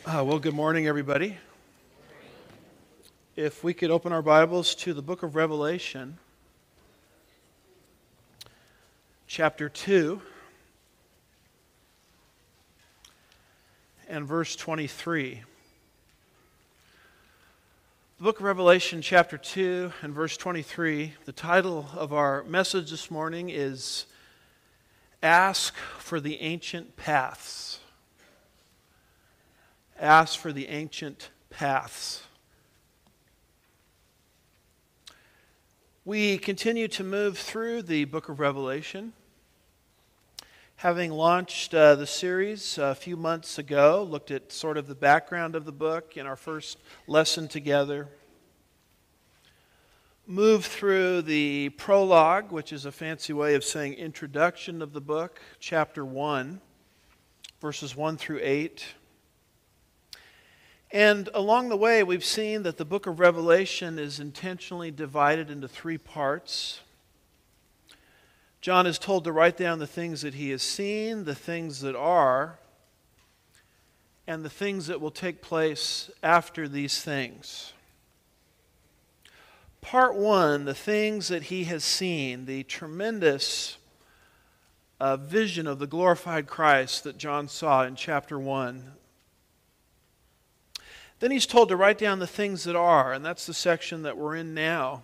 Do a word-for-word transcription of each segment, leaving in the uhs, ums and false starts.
Uh, well, good morning, everybody. If we could open our Bibles to the book of Revelation, chapter two, and verse twenty-three. The book of Revelation, chapter two, and verse twenty-three, the title of our message this morning is Ask for the Ancient Paths. Ask for the ancient paths. We continue to move through the book of Revelation. Having launched uh, the series a few months ago, looked at sort of the background of the book in our first lesson together. Moved through the prologue, which is a fancy way of saying introduction of the book, chapter one, verses one through eight. And along the way, we've seen that the book of Revelation is intentionally divided into three parts. John is told to write down the things that he has seen, the things that are, and the things that will take place after these things. Part one, the things that he has seen, the tremendous uh, vision of the glorified Christ that John saw in chapter one. Then he's told to write down the things that are, and that's the section that we're in now.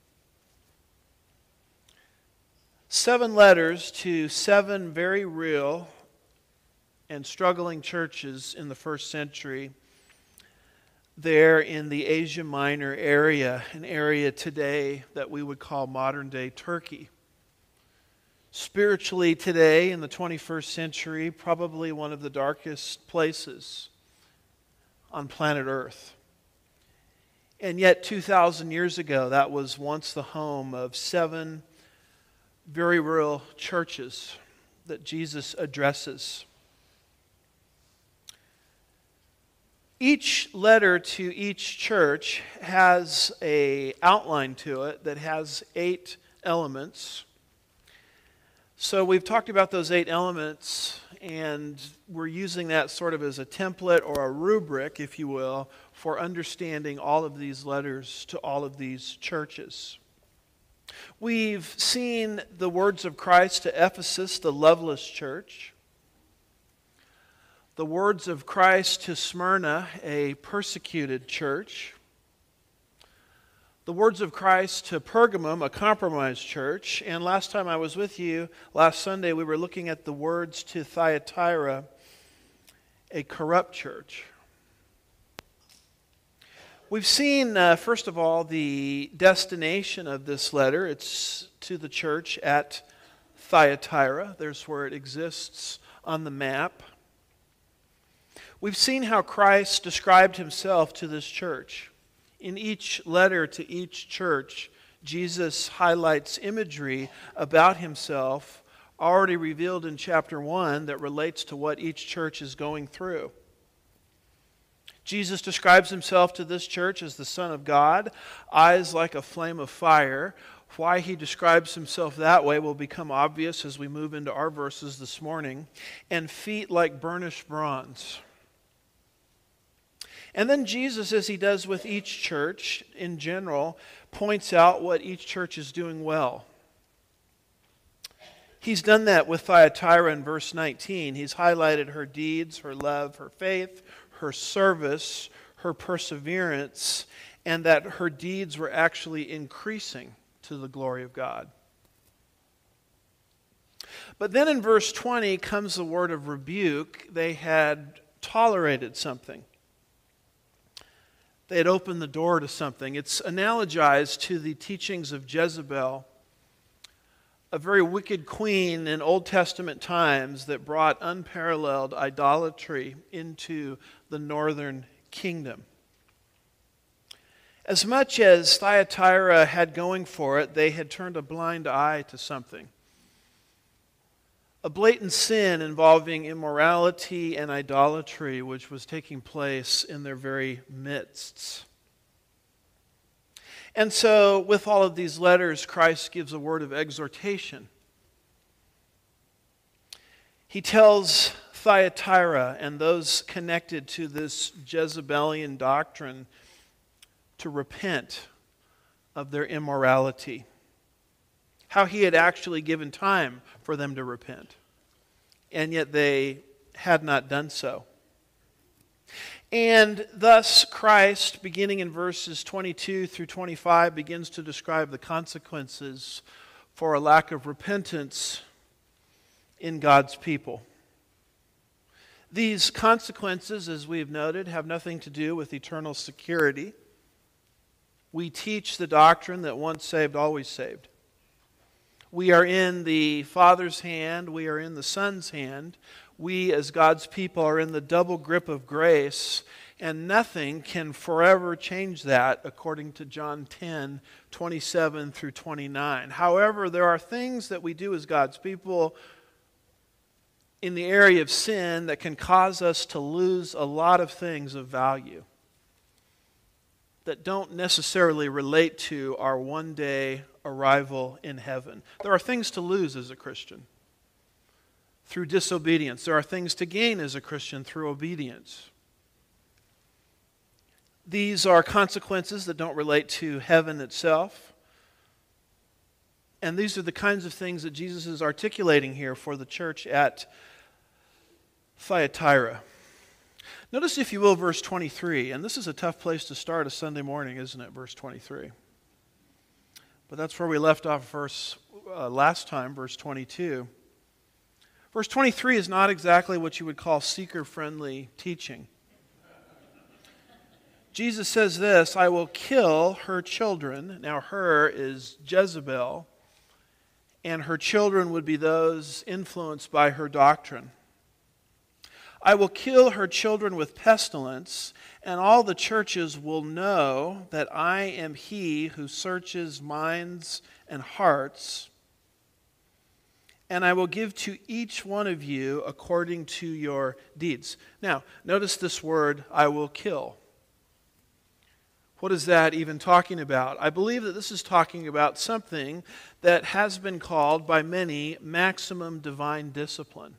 Seven letters to seven very real and struggling churches in the first century there in the Asia Minor area, an area today that we would call modern-day Turkey. Spiritually today, in the twenty-first century, probably one of the darkest places on planet Earth. And yet two thousand years ago, that was once the home of seven very real churches that Jesus addresses. Each letter to each church has an outline to it that has eight elements. So we've talked about those eight elements, and we're using that sort of as a template or a rubric, if you will, for understanding all of these letters to all of these churches. We've seen the words of Christ to Ephesus, the loveless church. The words of Christ to Smyrna, a persecuted church. The words of Christ to Pergamum, a compromised church. And last time I was with you, last Sunday, we were looking at the words to Thyatira, a corrupt church. We've seen, uh, first of all, the destination of this letter. It's to the church at Thyatira. There's where it exists on the map. We've seen how Christ described himself to this church. In each letter to each church, Jesus highlights imagery about himself already revealed in chapter one that relates to what each church is going through. Jesus describes himself to this church as the Son of God, eyes like a flame of fire. Why he describes himself that way will become obvious as we move into our verses this morning. And feet like burnished bronze. And then Jesus, as he does with each church in general, points out what each church is doing well. He's done that with Thyatira in verse nineteen. He's highlighted her deeds, her love, her faith, her service, her perseverance, and that her deeds were actually increasing to the glory of God. But then in verse twenty comes the word of rebuke. They had tolerated something. They had opened the door to something. It's analogized to the teachings of Jezebel, a very wicked queen in Old Testament times that brought unparalleled idolatry into the northern kingdom. As much as Thyatira had going for it, they had turned a blind eye to something. A blatant sin involving immorality and idolatry, which was taking place in their very midst. And so, with all of these letters, Christ gives a word of exhortation. He tells Thyatira and those connected to this Jezebelian doctrine to repent of their immorality. How he had actually given time for them to repent, and yet they had not done so. And thus Christ, beginning in verses twenty-two through twenty-five, begins to describe the consequences for a lack of repentance in God's people. These consequences, as we have noted, have nothing to do with eternal security. We teach the doctrine that once saved, always saved. We are in the Father's hand. We are in the Son's hand. We, as God's people, are in the double grip of grace, and nothing can forever change that, according to John ten, twenty-seven through twenty-nine. However, there are things that we do as God's people in the area of sin that can cause us to lose a lot of things of value that don't necessarily relate to our one-day arrival in heaven. There are things to lose as a Christian through disobedience. There are things to gain as a Christian through obedience. These are consequences that don't relate to heaven itself. And these are the kinds of things that Jesus is articulating here for the church at Thyatira. Notice, if you will, verse twenty-three. And this is a tough place to start a Sunday morning, isn't it? Verse twenty-three. But that's where we left off verse uh, last time, verse twenty-two. Verse twenty-three is not exactly what you would call seeker-friendly teaching. Jesus says this, I will kill her children. Now, her is Jezebel, and her children would be those influenced by her doctrine. I will kill her children with pestilence, and all the churches will know that I am he who searches minds and hearts, and I will give to each one of you according to your deeds. Now, notice this word, I will kill. What is that even talking about? I believe that this is talking about something that has been called by many maximum divine discipline.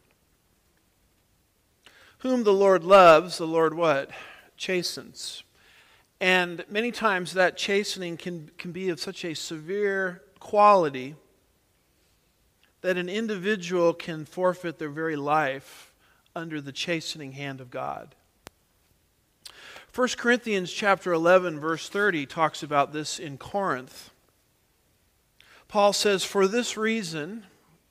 Whom the Lord loves, the Lord what? Chastens. And many times that chastening can, can be of such a severe quality that an individual can forfeit their very life under the chastening hand of God. First Corinthians chapter eleven, verse thirty talks about this in Corinth. Paul says, for this reason,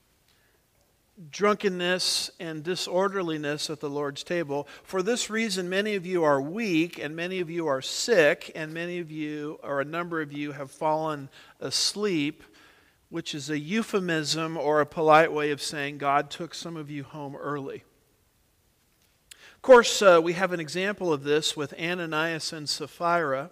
drunkenness and disorderliness at the Lord's table. For this reason, many of you are weak, and many of you are sick, and many of you, or a number of you, have fallen asleep, which is a euphemism or a polite way of saying God took some of you home early. Of course, uh, we have an example of this with Ananias and Sapphira.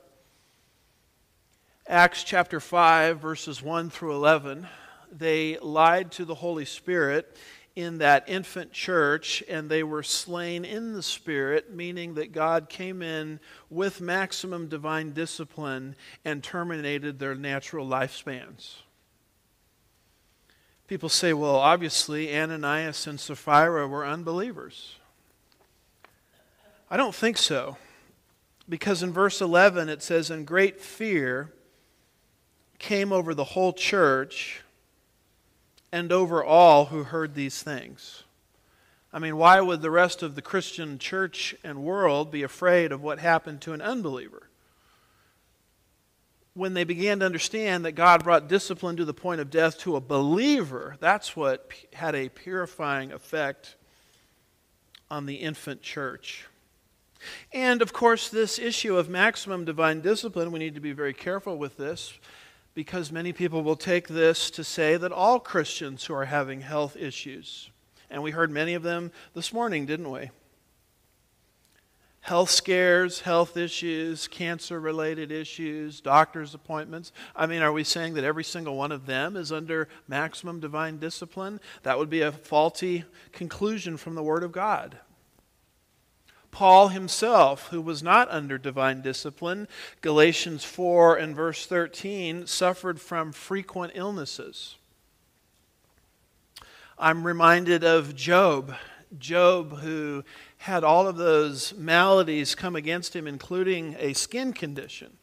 Acts chapter five, verses one through eleven. They lied to the Holy Spirit in that infant church, and they were slain in the Spirit, meaning that God came in with maximum divine discipline and terminated their natural lifespans. People say, well, obviously Ananias and Sapphira were unbelievers. I don't think so, because in verse eleven it says, and great fear came over the whole church and over all who heard these things. I mean, why would the rest of the Christian church and world be afraid of what happened to an unbeliever? When they began to understand that God brought discipline to the point of death to a believer, that's what had a purifying effect on the infant church. And of course, this issue of maximum divine discipline, we need to be very careful with this, because many people will take this to say that all Christians who are having health issues, and we heard many of them this morning, didn't we? Health scares, health issues, cancer-related issues, doctor's appointments. I mean, are we saying that every single one of them is under maximum divine discipline? That would be a faulty conclusion from the Word of God. Paul himself, who was not under divine discipline, Galatians four and verse thirteen, suffered from frequent illnesses. I'm reminded of Job. Job, who had all of those maladies come against him, including a skin condition,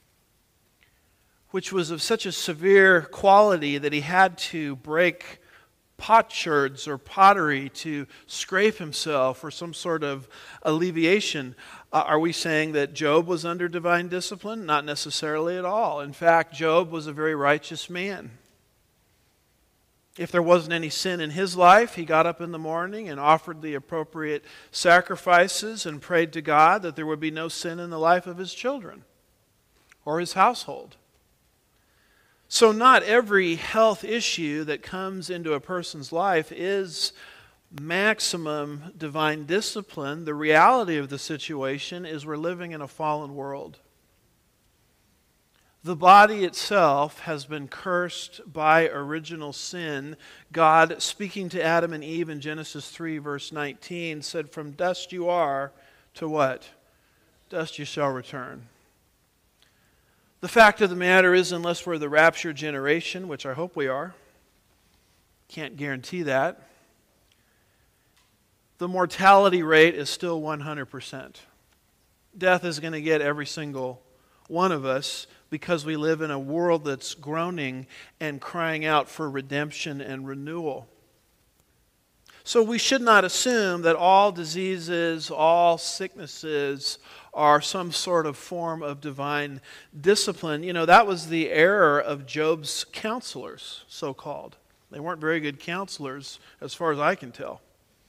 which was of such a severe quality that he had to break potsherds or pottery to scrape himself for some sort of alleviation. Uh, are we saying that Job was under divine discipline? Not necessarily at all. In fact, Job was a very righteous man. If there wasn't any sin in his life, he got up in the morning and offered the appropriate sacrifices and prayed to God that there would be no sin in the life of his children or his household. So not every health issue that comes into a person's life is maximum divine discipline. The reality of the situation is we're living in a fallen world. The body itself has been cursed by original sin. God, speaking to Adam and Eve in Genesis three, verse nineteen, said, "From dust you are, to what? Dust you shall return." The fact of the matter is, unless we're the rapture generation, which I hope we are, can't guarantee that, the mortality rate is still one hundred percent. Death is going to get every single one of us because we live in a world that's groaning and crying out for redemption and renewal. So we should not assume that all diseases, all sicknesses are some sort of form of divine discipline. You know, that was the error of Job's counselors, so-called. They weren't very good counselors, as far as I can tell.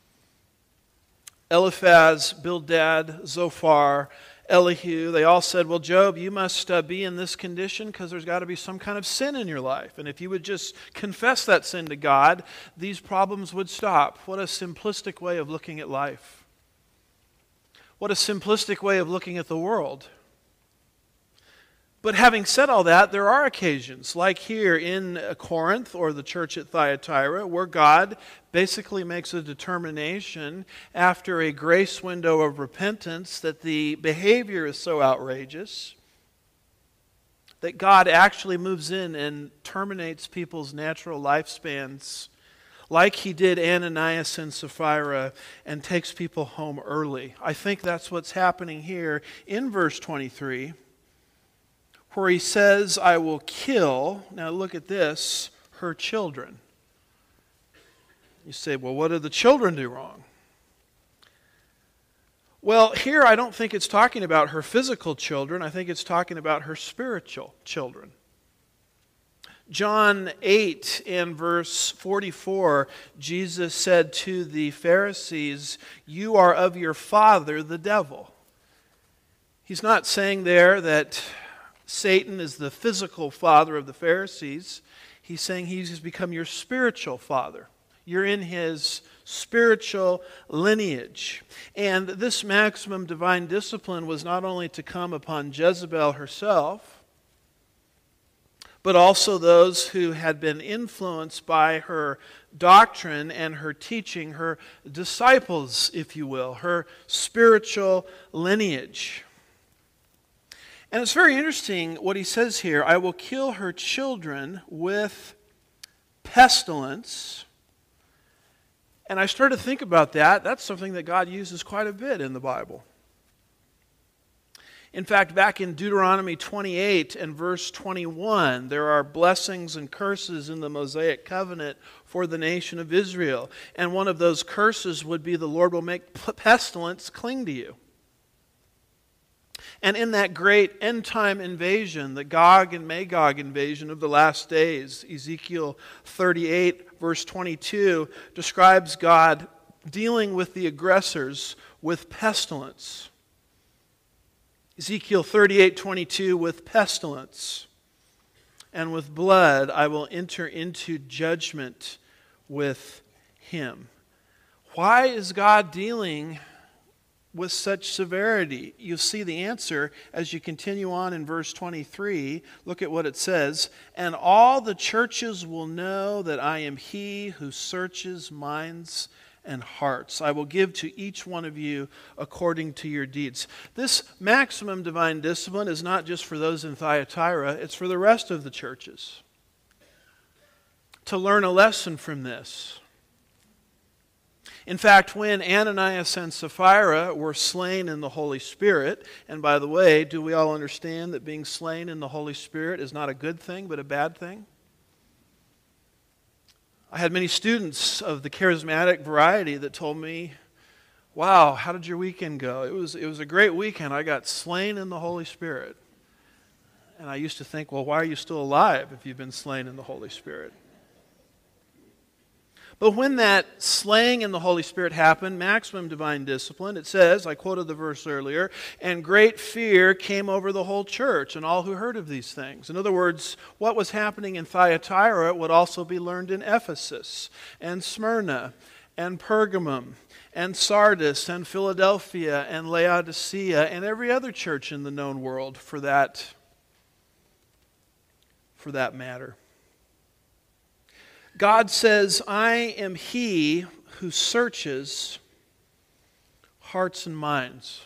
Eliphaz, Bildad, Zophar, Elihu, they all said, well, Job, you must uh, be in this condition because there's got to be some kind of sin in your life. And if you would just confess that sin to God, these problems would stop. What a simplistic way of looking at life. What a simplistic way of looking at the world. But having said all that, there are occasions, like here in Corinth or the church at Thyatira, where God basically makes a determination after a grace window of repentance that the behavior is so outrageous that God actually moves in and terminates people's natural lifespans, like he did Ananias and Sapphira, and takes people home early. I think that's what's happening here in verse twenty-three. Where he says, I will kill, now look at this, her children. You say, well, what did the children do wrong? Well, here I don't think it's talking about her physical children. I think it's talking about her spiritual children. John eight in verse forty-four, Jesus said to the Pharisees, you are of your father, the devil. He's not saying there that Satan is the physical father of the Pharisees. He's saying he's become your spiritual father. You're in his spiritual lineage. And this maximum divine discipline was not only to come upon Jezebel herself, but also those who had been influenced by her doctrine and her teaching, her disciples, if you will, her spiritual lineage. And it's very interesting what he says here. I will kill her children with pestilence. And I started to think about that. That's something that God uses quite a bit in the Bible. In fact, back in Deuteronomy twenty-eight and verse twenty-one, there are blessings and curses in the Mosaic covenant for the nation of Israel. And one of those curses would be the Lord will make pestilence cling to you. And in that great end-time invasion, the Gog and Magog invasion of the last days, Ezekiel thirty-eight, verse twenty-two, describes God dealing with the aggressors with pestilence. Ezekiel thirty-eight, twenty-two, with pestilence and with blood I will enter into judgment with him. Why is God dealing with such severity? You'll see the answer as you continue on in verse twenty-three. Look at what it says. And all the churches will know that I am he who searches minds and hearts. I will give to each one of you according to your deeds. This maximum divine discipline is not just for those in Thyatira, it's for the rest of the churches to learn a lesson from this. In fact, when Ananias and Sapphira were slain in the Holy Spirit, and by the way, do we all understand that being slain in the Holy Spirit is not a good thing, but a bad thing? I had many students of the charismatic variety that told me, wow, how did your weekend go? It was, it was a great weekend. I got slain in the Holy Spirit. And I used to think, well, why are you still alive if you've been slain in the Holy Spirit? But when that slaying in the Holy Spirit happened, maximum divine discipline, it says, I quoted the verse earlier, and great fear came over the whole church and all who heard of these things. In other words, what was happening in Thyatira would also be learned in Ephesus and Smyrna and Pergamum and Sardis and Philadelphia and Laodicea and every other church in the known world for that, for that matter. God says, I am He who searches hearts and minds.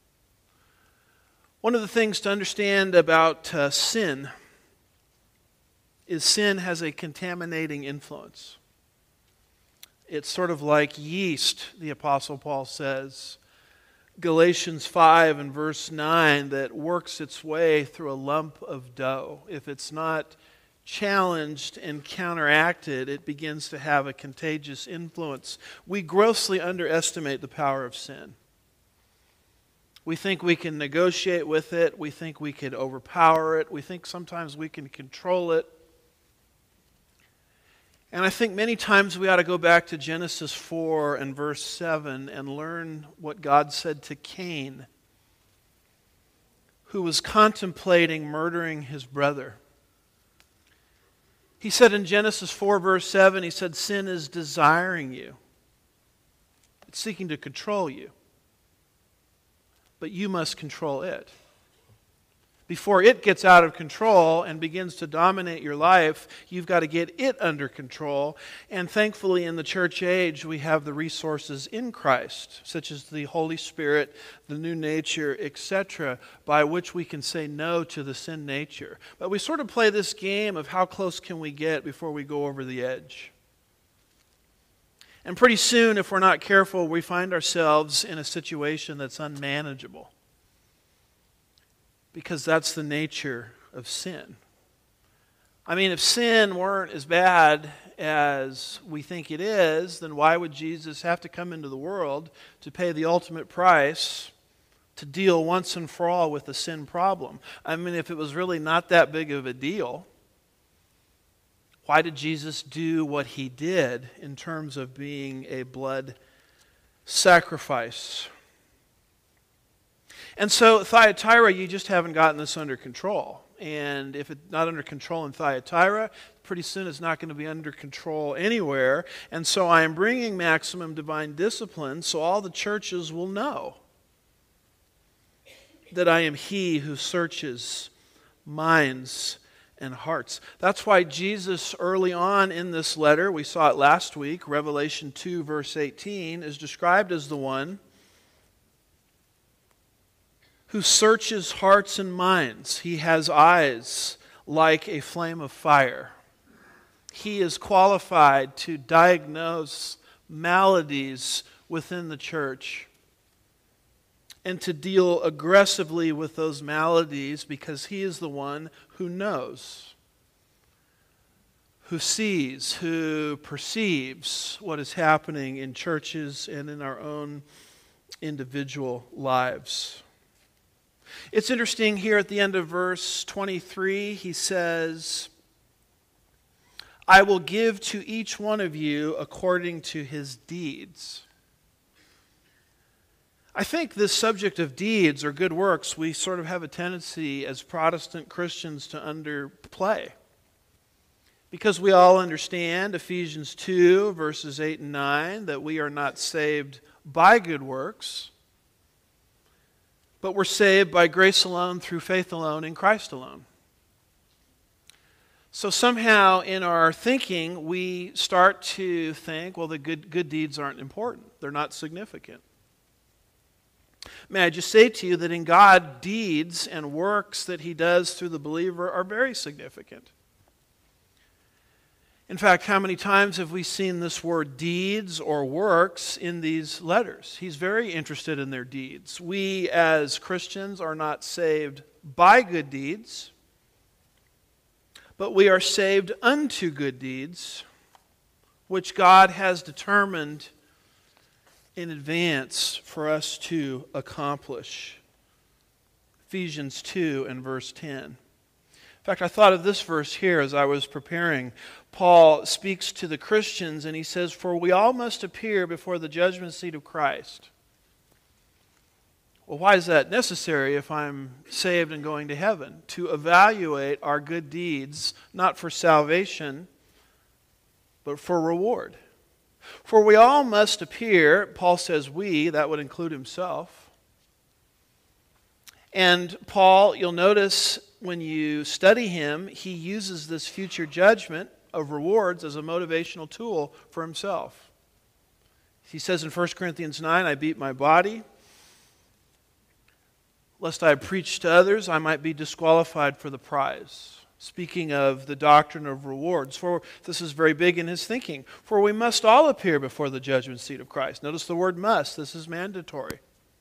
One of the things to understand about uh, sin is sin has a contaminating influence. It's sort of like yeast, the Apostle Paul says. Galatians five and verse nine, that works its way through a lump of dough. If it's not challenged and counteracted, it begins to have a contagious influence. We grossly underestimate the power of sin. We think we can negotiate with it. We think we can overpower it. We think sometimes we can control it. And I think many times we ought to go back to Genesis four and verse seven and learn what God said to Cain, who was contemplating murdering his brother. He said in Genesis four, verse seven, he said, sin is desiring you. It's seeking to control you. But you must control it. Before it gets out of control and begins to dominate your life, you've got to get it under control. And thankfully in the church age, we have the resources in Christ, such as the Holy Spirit, the new nature, et cetera, by which we can say no to the sin nature. But we sort of play this game of how close can we get before we go over the edge. And pretty soon, if we're not careful, we find ourselves in a situation that's unmanageable. Because that's the nature of sin. I mean, if sin weren't as bad as we think it is, then why would Jesus have to come into the world to pay the ultimate price to deal once and for all with the sin problem? I mean, if it was really not that big of a deal, why did Jesus do what he did in terms of being a blood sacrifice? And so Thyatira, you just haven't gotten this under control. And if it's not under control in Thyatira, pretty soon it's not going to be under control anywhere. And so I am bringing maximum divine discipline so all the churches will know that I am He who searches minds and hearts. That's why Jesus early on in this letter, we saw it last week, Revelation two verse eighteen, is described as the one who searches hearts and minds. He has eyes like a flame of fire. He is qualified to diagnose maladies within the church and to deal aggressively with those maladies because he is the one who knows, who sees, who perceives what is happening in churches and in our own individual lives. It's interesting here at the end of verse twenty-three, he says, I will give to each one of you according to his deeds. I think this subject of deeds or good works, we sort of have a tendency as Protestant Christians to underplay. Because we all understand Ephesians two, verses eight and nine, that we are not saved by good works, but we're saved by grace alone, through faith alone, in Christ alone. So somehow in our thinking, we start to think, well, the good, good deeds aren't important. They're not significant. May I just say to you that in God, deeds and works that he does through the believer are very significant. In fact, how many times have we seen this word deeds or works in these letters? He's very interested in their deeds. We as Christians are not saved by good deeds, but we are saved unto good deeds, which God has determined in advance for us to accomplish. Ephesians two and verse ten. In fact, I thought of this verse here as I was preparing. Paul speaks to the Christians and he says, "For we all must appear before the judgment seat of Christ." Well, why is that necessary if I'm saved and going to heaven? To evaluate our good deeds, not for salvation, but for reward. For we all must appear, Paul says we, that would include himself. And Paul, you'll notice when you study him, he uses this future judgment of rewards as a motivational tool for himself. He says in First Corinthians nine, "I beat my body, lest I preach to others, I might be disqualified for the prize." Speaking of the doctrine of rewards, for this is very big in his thinking. For we must all appear before the judgment seat of Christ. Notice the word must. This is mandatory.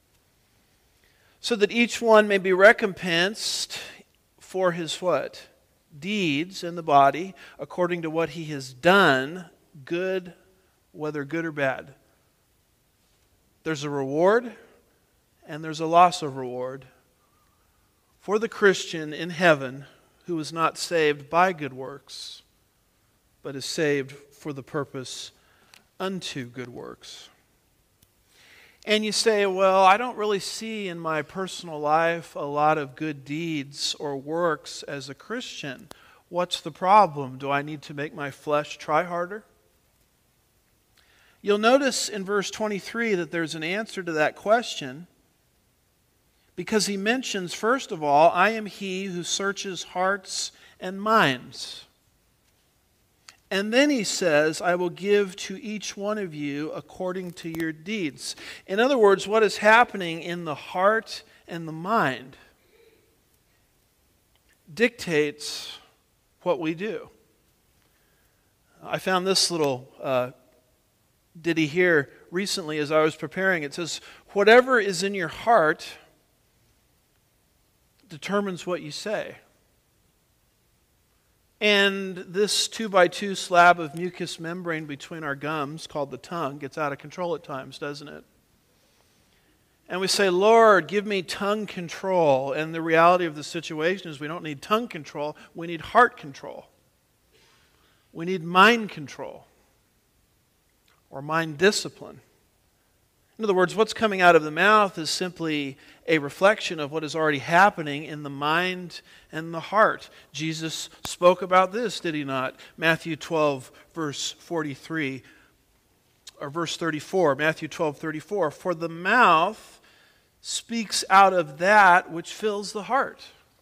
So that each one may be recompensed for his what? Deeds in the body, according to what he has done, good, whether good or bad. There's a reward and there's a loss of reward for the Christian in heaven who is not saved by good works, but is saved for the purpose unto good works. And you say, well, I don't really see in my personal life a lot of good deeds or works as a Christian. What's the problem? Do I need to make my flesh try harder? You'll notice in verse twenty-three that there's an answer to that question, because he mentions, first of all, I am he who searches hearts and minds. And then he says, I will give to each one of you according to your deeds. In other words, what is happening in the heart and the mind dictates what we do. I found this little uh, ditty here recently as I was preparing. It says, whatever is in your heart determines what you say. And this two by two slab of mucous membrane between our gums, called the tongue, gets out of control at times, doesn't it? And we say, Lord, give me tongue control. And the reality of the situation is we don't need tongue control, we need heart control. We need mind control or mind discipline. In other words, what's coming out of the mouth is simply a reflection of what is already happening in the mind and the heart. Jesus spoke about this, did he not? Matthew twelve, verse forty-three, or verse thirty-four. Matthew twelve, thirty-four. For the mouth speaks out of that which fills the heart.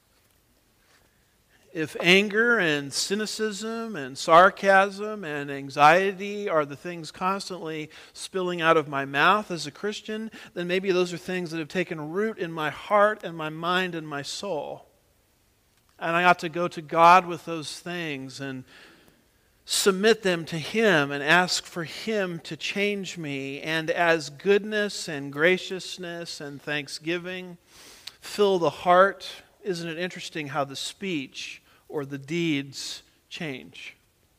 If anger and cynicism and sarcasm and anxiety are the things constantly spilling out of my mouth as a Christian, then maybe those are things that have taken root in my heart and my mind and my soul. And I ought to go to God with those things and submit them to Him and ask for Him to change me. And as goodness and graciousness and thanksgiving fill the heart, isn't it interesting how the speech or the deeds change?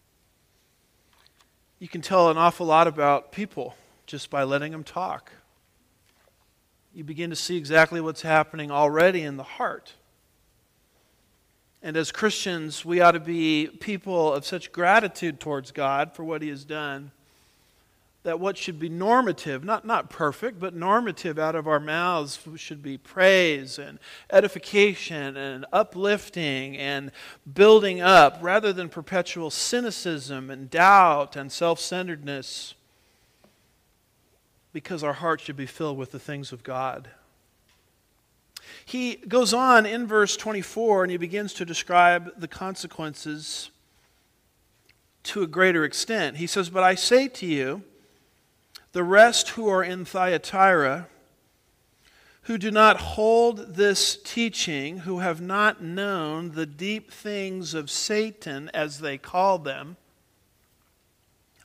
You can tell an awful lot about people just by letting them talk. You begin to see exactly what's happening already in the heart. And as Christians, we ought to be people of such gratitude towards God for what He has done, that what should be normative, not, not perfect, but normative out of our mouths should be praise and edification and uplifting and building up, rather than perpetual cynicism and doubt and self-centeredness, because our heart should be filled with the things of God. He goes on in verse twenty-four and he begins to describe the consequences to a greater extent. He says, but I say to you, the rest who are in Thyatira, who do not hold this teaching, who have not known the deep things of Satan, as they call them,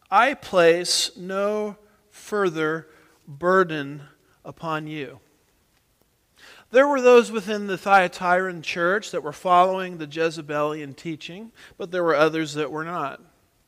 I place no further burden upon you. There were those within the Thyatiran church that were following the Jezebelian teaching, but there were others that were not.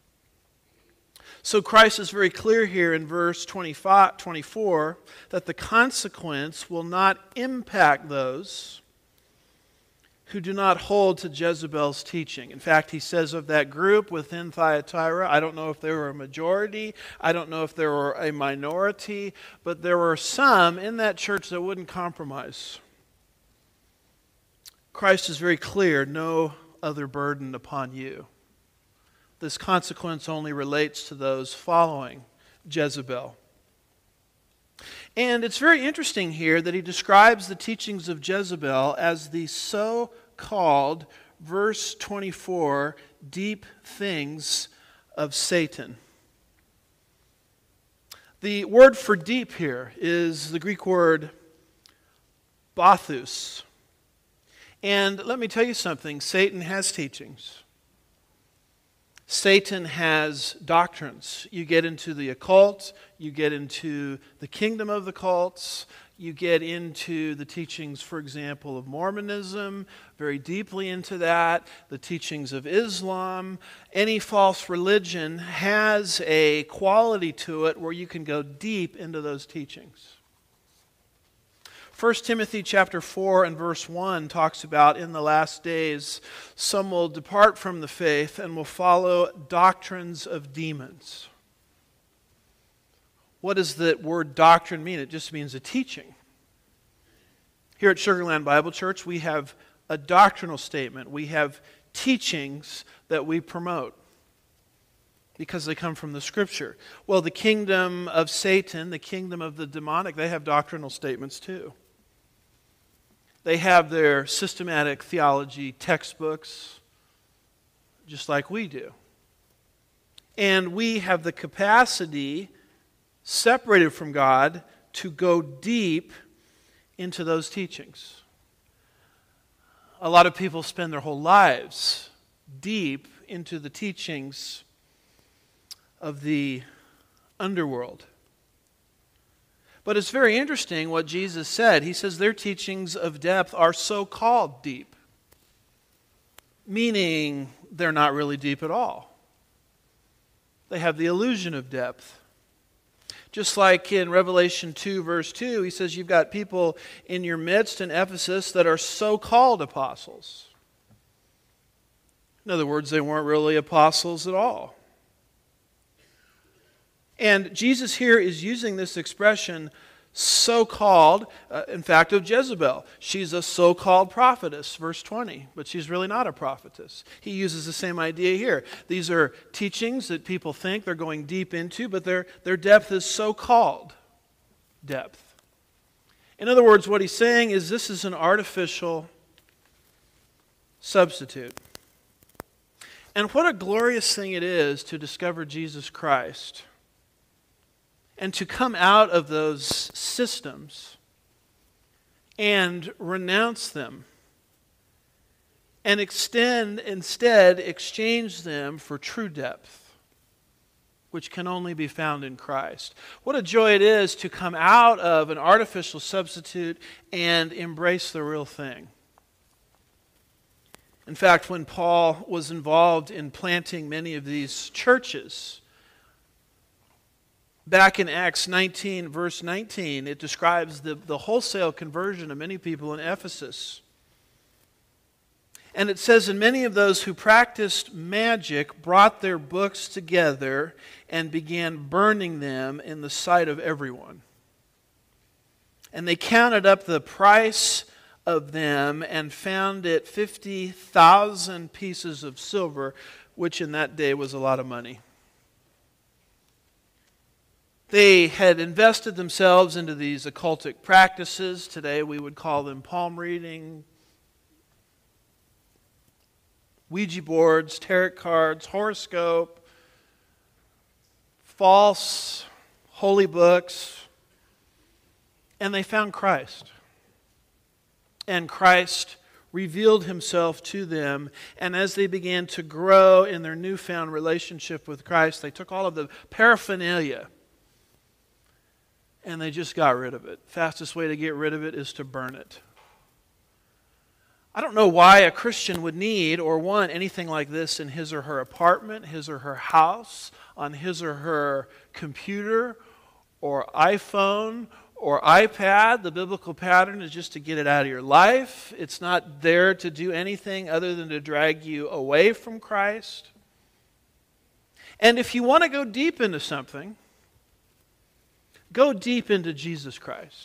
So Christ is very clear here in verse twenty-five, twenty-four that the consequence will not impact those who do not hold to Jezebel's teaching. In fact, he says of that group within Thyatira, I don't know if there were a majority, I don't know if there were a minority, but there were some in that church that wouldn't compromise. Christ is very clear, no other burden upon you. This consequence only relates to those following Jezebel. And it's very interesting here that he describes the teachings of Jezebel as the so-called, verse twenty-four, deep things of Satan. The word for deep here is the Greek word bathus. And let me tell you something, Satan has teachings. Satan has doctrines. You get into the occult, you get into the kingdom of the cults, you get into the teachings, for example, of Mormonism, very deeply into that, the teachings of Islam. Any false religion has a quality to it where you can go deep into those teachings. First Timothy chapter four and verse one talks about in the last days some will depart from the faith and will follow doctrines of demons. What does that word doctrine mean? It just means a teaching. Here at Sugarland Bible Church, we have a doctrinal statement. We have teachings that we promote because they come from the Scripture. Well, the kingdom of Satan, the kingdom of the demonic, they have doctrinal statements too. They have their systematic theology textbooks, just like we do. And we have the capacity, separated from God, to go deep into those teachings. A lot of people spend their whole lives deep into the teachings of the underworld. But it's very interesting what Jesus said. He says their teachings of depth are so-called deep, meaning they're not really deep at all. They have the illusion of depth. Just like in Revelation two, verse two, he says you've got people in your midst in Ephesus that are so-called apostles. In other words, they weren't really apostles at all. And Jesus here is using this expression, so-called, uh, in fact, of Jezebel. She's a so-called prophetess, verse twenty, but she's really not a prophetess. He uses the same idea here. These are teachings that people think they're going deep into, but their, their depth is so-called depth. In other words, what he's saying is this is an artificial substitute. And what a glorious thing it is to discover Jesus Christ and to come out of those systems and renounce them and extend, instead, exchange them for true depth, which can only be found in Christ. What a joy it is to come out of an artificial substitute and embrace the real thing. In fact, when Paul was involved in planting many of these churches, back in Acts nineteen, verse nineteen, it describes the, the wholesale conversion of many people in Ephesus. And it says, and many of those who practiced magic brought their books together and began burning them in the sight of everyone. And they counted up the price of them and found it fifty thousand pieces of silver, which in that day was a lot of money. They had invested themselves into these occultic practices. Today we would call them palm reading, Ouija boards, tarot cards, horoscope, false holy books. And they found Christ. And Christ revealed himself to them, and as they began to grow in their newfound relationship with Christ, they took all of the paraphernalia and they just got rid of it. Fastest way to get rid of it is to burn it. I don't know why a Christian would need or want anything like this in his or her apartment, his or her house, on his or her computer or iPhone or iPad. The biblical pattern is just to get it out of your life. It's not there to do anything other than to drag you away from Christ. And if you want to go deep into something, go deep into Jesus Christ.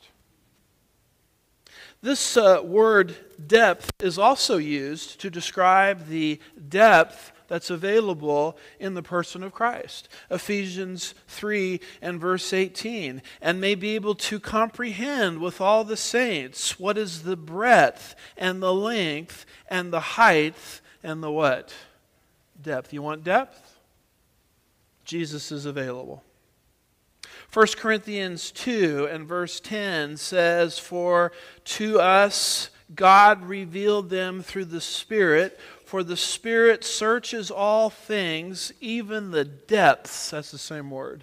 This uh, word depth is also used to describe the depth that's available in the person of Christ. Ephesians three and verse eighteen. And may be able to comprehend with all the saints what is the breadth and the length and the height and the what? Depth. You want depth? Jesus is available. First Corinthians two and verse ten says, for to us God revealed them through the Spirit, for the Spirit searches all things, even the depths. That's the same word.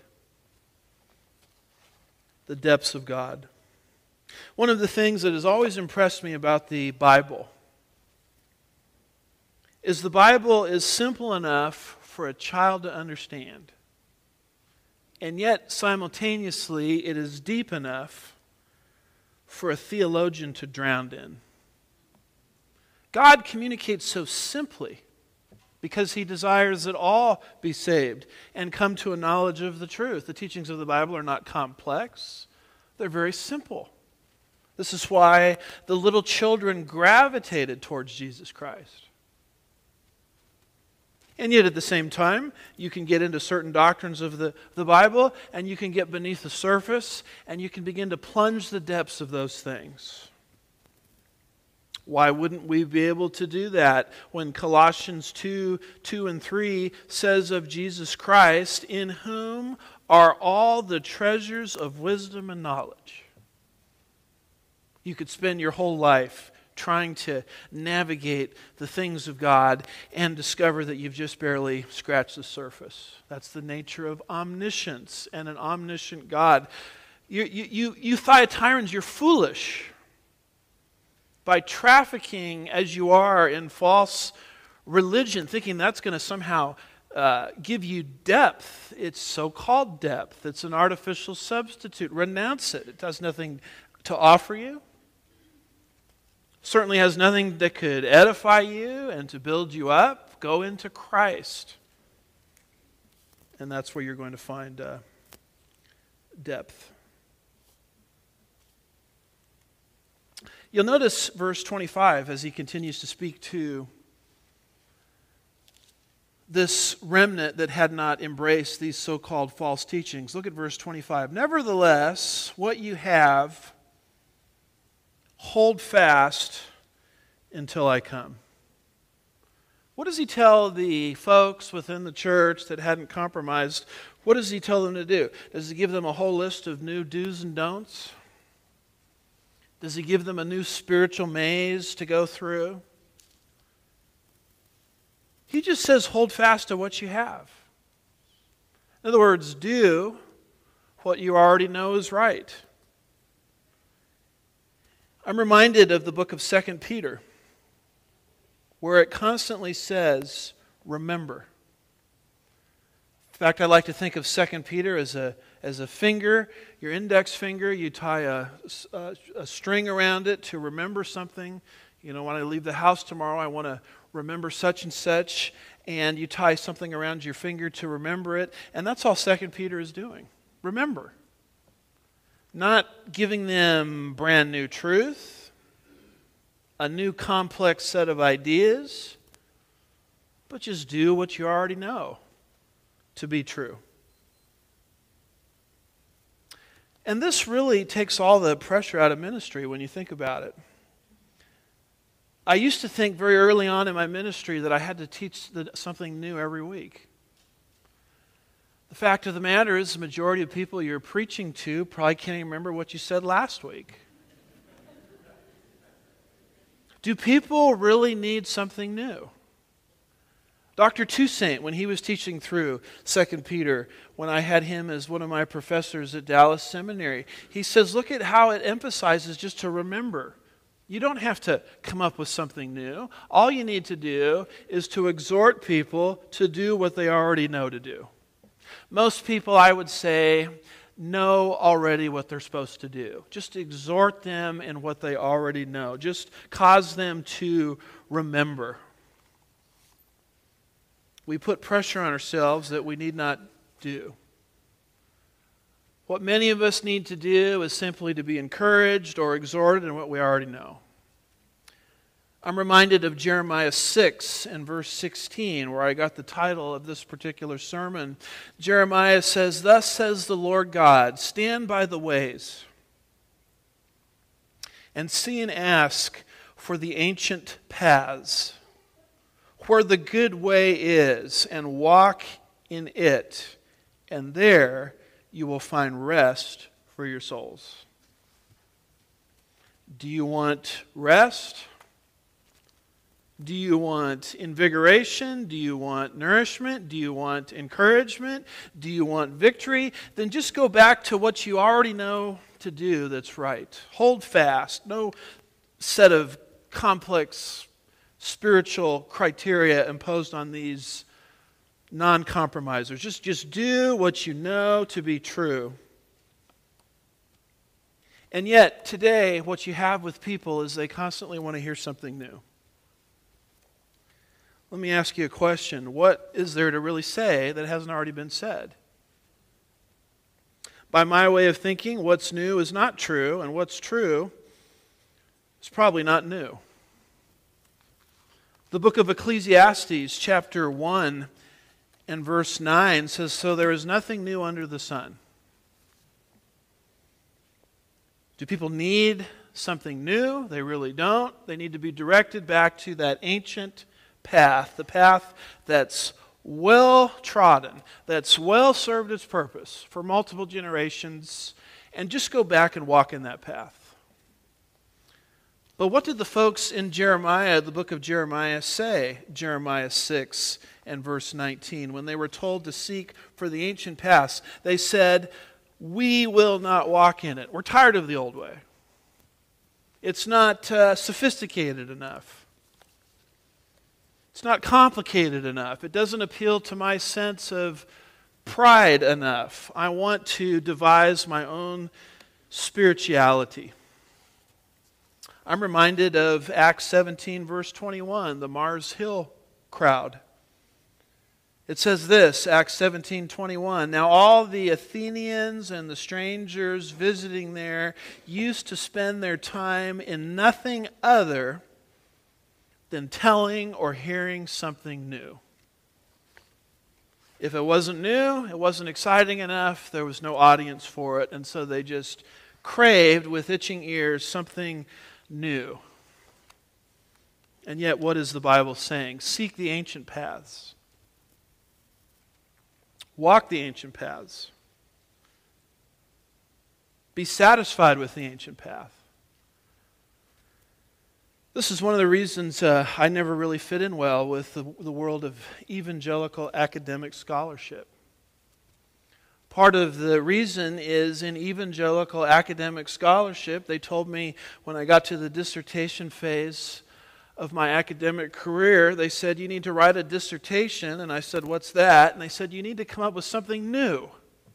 The depths of God. One of the things that has always impressed me about the Bible is the Bible is simple enough for a child to understand. And yet, simultaneously, it is deep enough for a theologian to drown in. God communicates so simply because He desires that all be saved and come to a knowledge of the truth. The teachings of the Bible are not complex. They're very simple. This is why the little children gravitated towards Jesus Christ. And yet at the same time, you can get into certain doctrines of the, the Bible, and you can get beneath the surface, and you can begin to plunge the depths of those things. Why wouldn't we be able to do that when Colossians two, two and three says of Jesus Christ, in whom are all the treasures of wisdom and knowledge? You could spend your whole life trying to navigate the things of God and discover that you've just barely scratched the surface. That's the nature of omniscience and an omniscient God. You, you, you, you Thyatirans, you're foolish by trafficking as you are in false religion, thinking that's going to somehow uh, give you depth. It's so-called depth. It's an artificial substitute. Renounce it. It has nothing to offer you. Certainly has nothing that could edify you and to build you up. Go into Christ. And that's where you're going to find uh, depth. You'll notice verse twenty-five as he continues to speak to this remnant that had not embraced these so-called false teachings. Look at verse twenty-five. Nevertheless, what you have, hold fast until I come. What does he tell the folks within the church that hadn't compromised? What does he tell them to do? Does he give them a whole list of new do's and don'ts? Does he give them a new spiritual maze to go through? He just says, hold fast to what you have. In other words, do what you already know is right. I'm reminded of the book of Second Peter, where it constantly says, remember. In fact, I like to think of Second Peter as a, as a finger, your index finger. You tie a, a, a string around it to remember something. You know, when I leave the house tomorrow, I want to remember such and such. And you tie something around your finger to remember it. And that's all Second Peter is doing. Remember. Not giving them brand new truth, a new complex set of ideas, but just do what you already know to be true. And this really takes all the pressure out of ministry when you think about it. I used to think very early on in my ministry that I had to teach something new every week. The fact of the matter is the majority of people you're preaching to probably can't even remember what you said last week. Do people really need something new? Doctor Toussaint, when he was teaching through Second Peter, when I had him as one of my professors at Dallas Seminary, he says, look at how it emphasizes just to remember. You don't have to come up with something new. All you need to do is to exhort people to do what they already know to do. Most people, I would say, know already what they're supposed to do. Just exhort them in what they already know. Just cause them to remember. We put pressure on ourselves that we need not do. What many of us need to do is simply to be encouraged or exhorted in what we already know. I'm reminded of Jeremiah six and verse sixteen, where I got the title of this particular sermon. Jeremiah says, "Thus says the Lord God, stand by the ways, and see and ask for the ancient paths, where the good way is, and walk in it, and there you will find rest for your souls." Do you want rest? Do you want invigoration? Do you want nourishment? Do you want encouragement? Do you want victory? Then just go back to what you already know to do that's right. Hold fast. No set of complex spiritual criteria imposed on these non-compromisers. Just, just do what you know to be true. And yet, today, what you have with people is they constantly want to hear something new. Let me ask you a question. What is there to really say that hasn't already been said? By my way of thinking, what's new is not true, and what's true is probably not new. The book of Ecclesiastes, chapter one and verse nine says, "So there is nothing new under the sun." Do people need something new? They really don't. They need to be directed back to that ancient path, the path that's well trodden, that's well served its purpose for multiple generations, and just go back and walk in that path. But what did the folks in Jeremiah, the book of Jeremiah, say? Jeremiah six and verse nineteen, when they were told to seek for the ancient paths, they said, "We will not walk in it. We're tired of the old way. It's not uh, sophisticated enough. It's not complicated enough. It doesn't appeal to my sense of pride enough. I want to devise my own spirituality." I'm reminded of Acts seventeen, verse twenty-one, the Mars Hill crowd. It says this, Acts seventeen twenty-one, "Now all the Athenians and the strangers visiting there used to spend their time in nothing other than telling or hearing something new." If it wasn't new, it wasn't exciting enough, there was no audience for it, and so they just craved with itching ears something new. And yet, what is the Bible saying? Seek the ancient paths. Walk the ancient paths. Be satisfied with the ancient path. This is one of the reasons uh, I never really fit in well with the, the world of evangelical academic scholarship. Part of the reason is in evangelical academic scholarship, they told me when I got to the dissertation phase of my academic career, they said, "You need to write a dissertation." And I said, "What's that?" And they said, "You need to come up with something new.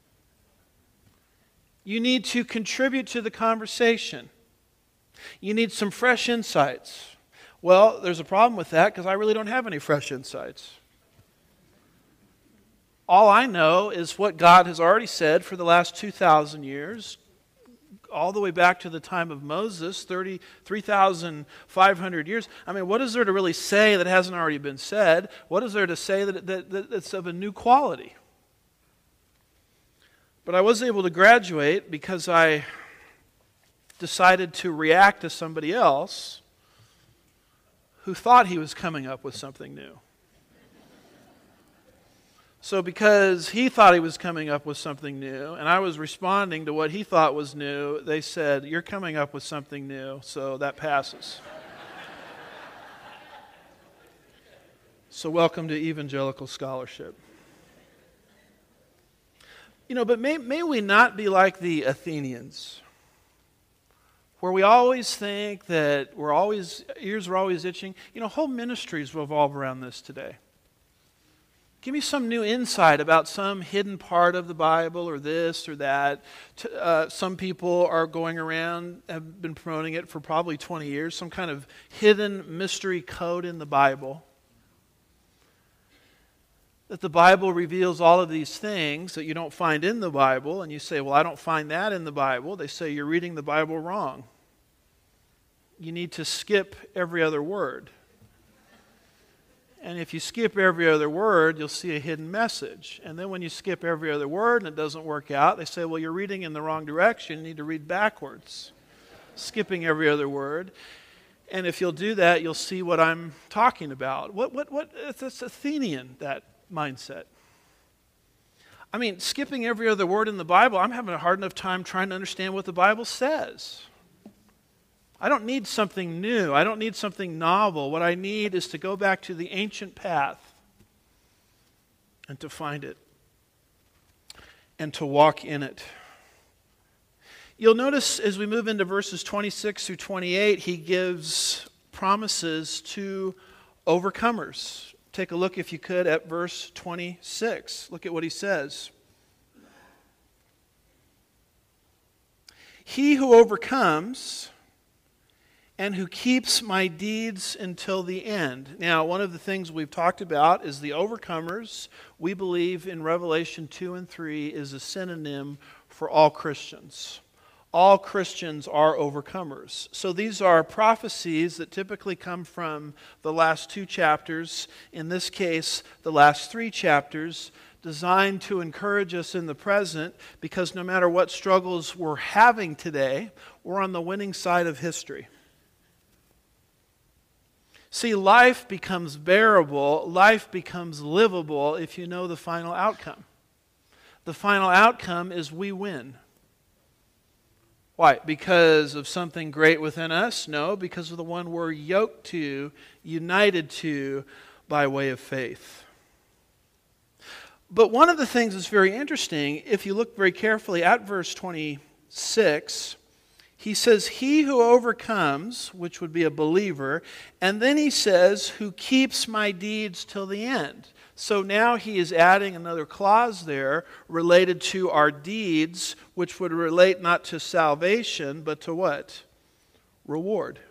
You need to contribute to the conversation. You need some fresh insights." Well, there's a problem with that because I really don't have any fresh insights. All I know is what God has already said for the last two thousand years, all the way back to the time of Moses, thirty-three thousand five hundred years. I mean, what is there to really say that hasn't already been said? What is there to say that, that, that that's of a new quality? But I was able to graduate because I decided to react to somebody else who thought he was coming up with something new. So because he thought he was coming up with something new, and I was responding to what he thought was new, they said, "You're coming up with something new," so that passes. So welcome to Evangelical Scholarship. You know, but may, may we not be like the Athenians, where we always think that we're always, ears are always itching. You know, whole ministries revolve around this today. Give me some new insight about some hidden part of the Bible or this or that. Uh, some people are going around, have been promoting it for probably twenty years, some kind of hidden mystery code in the Bible. That the Bible reveals all of these things that you don't find in the Bible, and you say, well, I don't find that in the Bible. They say you're reading the Bible wrong. You need to skip every other word. And if you skip every other word, you'll see a hidden message. And then when you skip every other word and it doesn't work out, they say, well, you're reading in the wrong direction. You need to read backwards, skipping every other word. And if you'll do that, you'll see what I'm talking about. What, what, what, it's Athenian, that mindset. I mean, skipping every other word in the Bible, I'm having a hard enough time trying to understand what the Bible says. I don't need something new. I don't need something novel. What I need is to go back to the ancient path and to find it and to walk in it. You'll notice as we move into verses twenty-six through twenty-eight, he gives promises to overcomers. Take a look, if you could, at verse twenty-six. Look at what he says. He who overcomes and who keeps my deeds until the end. Now, one of the things we've talked about is the overcomers. We believe in Revelation two and three is a synonym for all Christians. All Christians are overcomers. So these are prophecies that typically come from the last two chapters, in this case, the last three chapters, designed to encourage us in the present, because no matter what struggles we're having today, we're on the winning side of history. See, life becomes bearable, life becomes livable if you know the final outcome. The final outcome is we win. Why? Because of something great within us? No, because of the one we're yoked to, united to by way of faith. But one of the things that's very interesting, if you look very carefully at verse twenty-six, he says, he who overcomes, which would be a believer, and then he says, who keeps my deeds till the end. So now he is adding another clause there related to our deeds, which would relate not to salvation, but to what? Reward.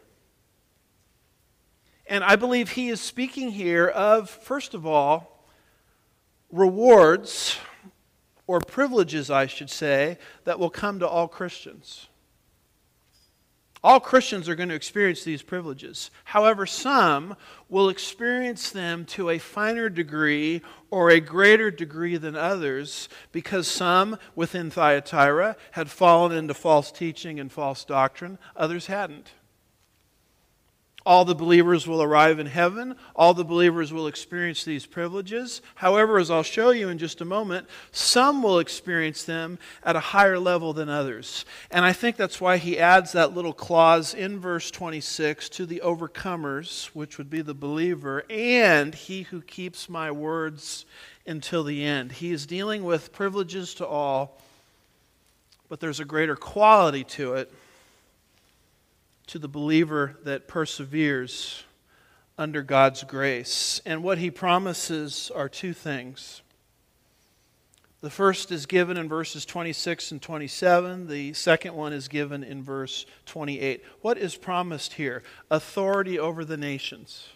And I believe he is speaking here of, first of all, rewards, or privileges, I should say, that will come to all Christians. All Christians are going to experience these privileges. However, some will experience them to a finer degree or a greater degree than others, because some within Thyatira had fallen into false teaching and false doctrine, others hadn't. All the believers will arrive in heaven. All the believers will experience these privileges. However, as I'll show you in just a moment, some will experience them at a higher level than others. And I think that's why he adds that little clause in verse twenty-six to the overcomers, which would be the believer, and he who keeps my words until the end. He is dealing with privileges to all, but there's a greater quality to it, to the believer that perseveres under God's grace. And what he promises are two things. The first is given in verses twenty-six and twenty-seven. The second one is given in verse twenty-eight. What is promised here? Authority over the nations.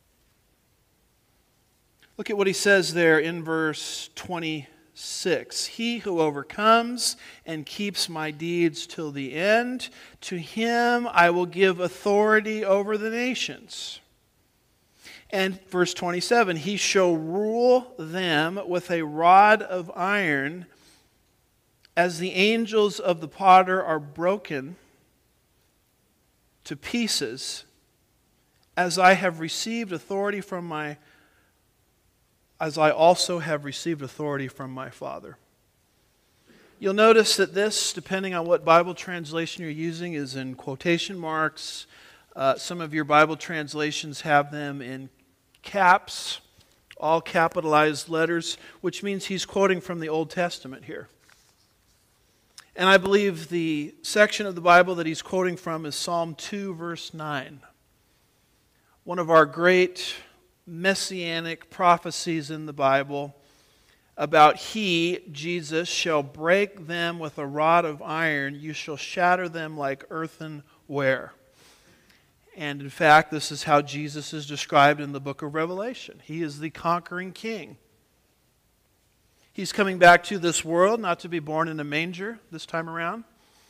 Look at what he says there in verse twenty-six. He who overcomes and keeps my deeds till the end, to him I will give authority over the nations. And verse twenty-seven, he shall rule them with a rod of iron, as the angels of the potter are broken to pieces, as I have received authority from my as I also have received authority from my Father. You'll notice that this, depending on what Bible translation you're using, is in quotation marks. Uh, some of your Bible translations have them in caps. all capitalized letters, which means he's quoting from the Old Testament here. And I believe the section of the Bible that he's quoting from is Psalm two, verse nine. One of our great messianic prophecies in the Bible about he, Jesus, shall break them with a rod of iron. You shall shatter them like earthenware. And in fact, this is how Jesus is described in the book of Revelation. He is the conquering king. He's coming back to this world, not to be born in a manger this time around,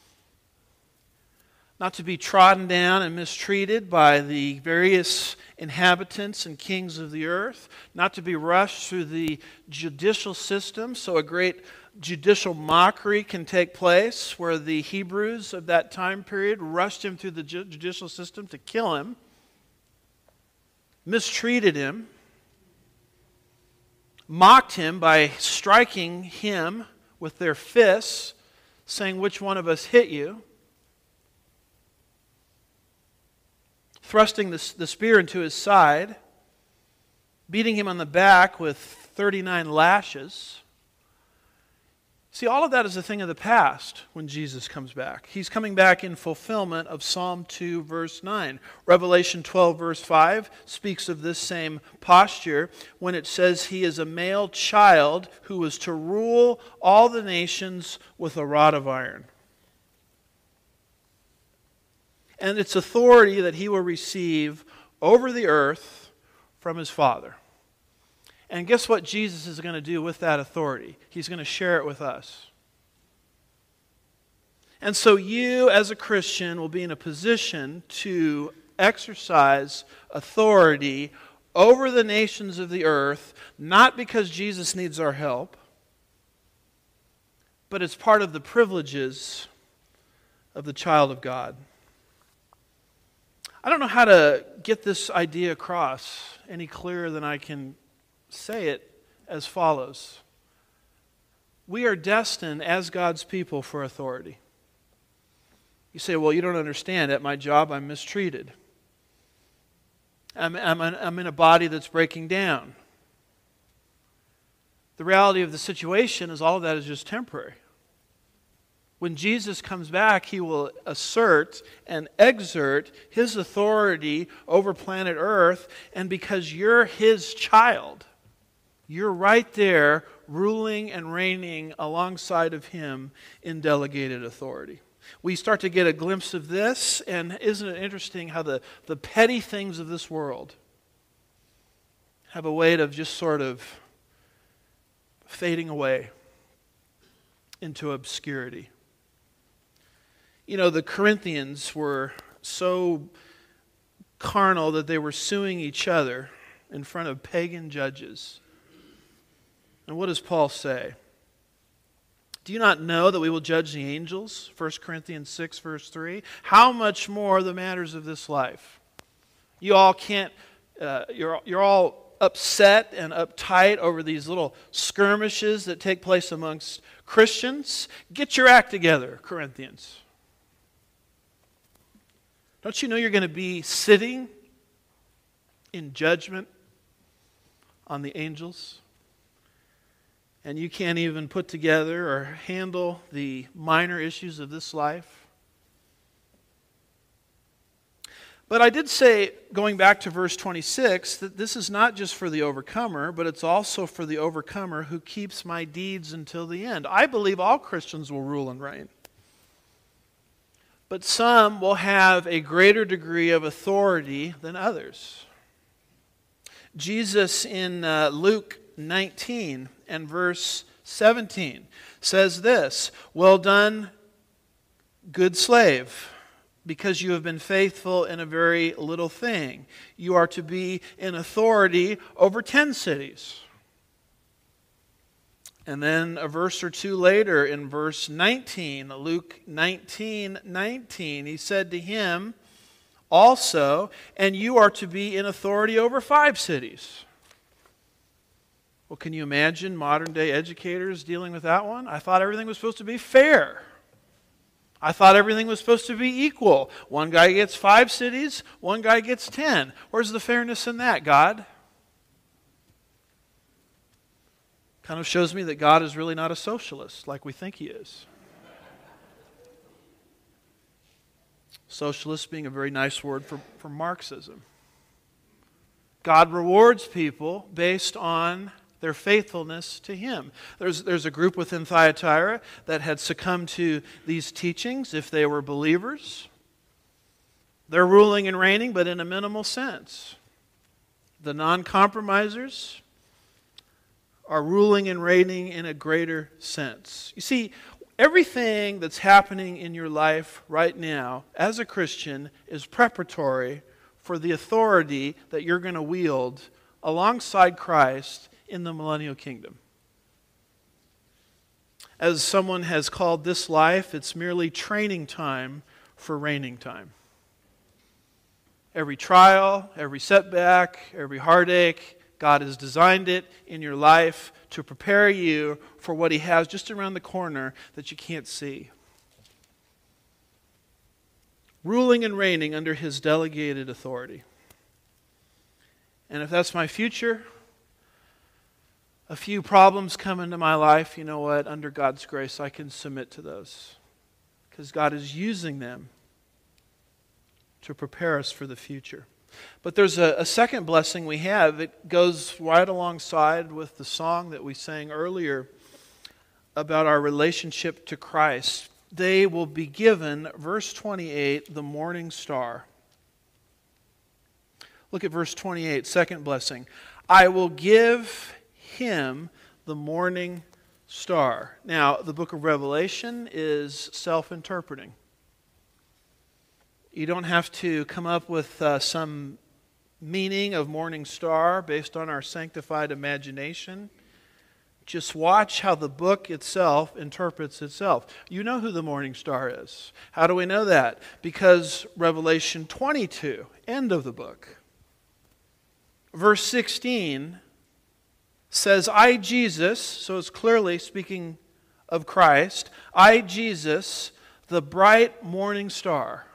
not to be trodden down and mistreated by the various inhabitants and kings of the earth, not to be rushed through the judicial system so a great judicial mockery can take place where the Hebrews of that time period rushed him through the judicial system to kill him, mistreated him, mocked him by striking him with their fists, saying, "Which one of us hit you?" Thrusting the, the spear into his side, beating him on the back with thirty-nine lashes. See, all of that is a thing of the past when Jesus comes back. He's coming back in fulfillment of Psalm two, verse nine. Revelation twelve, verse five speaks of this same posture when it says he is a male child who is to rule all the nations with a rod of iron. And it's authority that he will receive over the earth from his Father. And guess what Jesus is going to do with that authority? He's going to share it with us. And so you, as a Christian, will be in a position to exercise authority over the nations of the earth, not because Jesus needs our help, but it's part of the privileges of the child of God. I don't know how to get this idea across any clearer than I can say it as follows. We are destined as God's people for authority. You say, well, you don't understand. At my job, I'm mistreated. I'm, I'm, I'm in a body that's breaking down. The reality of the situation is all of that is just temporary. When Jesus comes back, he will assert and exert his authority over planet Earth, and because you're his child, you're right there ruling and reigning alongside of him in delegated authority. We start to get a glimpse of this, and isn't it interesting how the, the petty things of this world have a way of just sort of fading away into obscurity. You know, the Corinthians were so carnal that they were suing each other in front of pagan judges. And what does Paul say? Do you not know that we will judge the angels? First Corinthians six, verse three. How much more the matters of this life? You all can't, uh, you're, you're all upset and uptight over these little skirmishes that take place amongst Christians. Get your act together, Corinthians. Don't you know you're going to be sitting in judgment on the angels? And you can't even put together or handle the minor issues of this life? But I did say, going back to verse twenty-six, that this is not just for the overcomer, but it's also for the overcomer who keeps my deeds until the end. I believe all Christians will rule and reign. But some will have a greater degree of authority than others. Jesus in uh, Luke nineteen and verse seventeen says this, "Well done, good slave, because you have been faithful in a very little thing. You are to be in authority over ten cities." And then a verse or two later in verse nineteen, Luke nineteen, nineteen, he said to him also, "And you are to be in authority over five cities." Well, can you imagine modern day educators dealing with that one? I thought everything was supposed to be fair. I thought everything was supposed to be equal. One guy gets five cities, one guy gets ten. Where's the fairness in that, God? Kind of shows me that God is really not a socialist like we think He is. Socialist being a very nice word for, for Marxism. God rewards people based on their faithfulness to Him. There's, there's a group within Thyatira that had succumbed to these teachings if they were believers. They're ruling and reigning, but in a minimal sense. The non-compromisers are ruling and reigning in a greater sense. You see, everything that's happening in your life right now as a Christian is preparatory for the authority that you're going to wield alongside Christ in the millennial kingdom. As someone has called this life, it's merely training time for reigning time. Every trial, every setback, every heartache, God has designed it in your life to prepare you for what He has just around the corner that you can't see. Ruling and reigning under His delegated authority. And if that's my future, a few problems come into my life, you know what? Under God's grace, I can submit to those. Because God is using them to prepare us for the future. But there's a, a second blessing we have. It goes right alongside with the song that we sang earlier about our relationship to Christ. They will be given, verse twenty-eight, the morning star. Look at verse twenty-eight, second blessing. I will give him the morning star. Now, the book of Revelation is self-interpreting. You don't have to come up with uh, some meaning of morning star based on our sanctified imagination. Just watch how the book itself interprets itself. You know who the morning star is. How do we know that? Because Revelation twenty-two, end of the book, verse sixteen says, I, Jesus, so it's clearly speaking of Christ, I, Jesus, the bright morning star.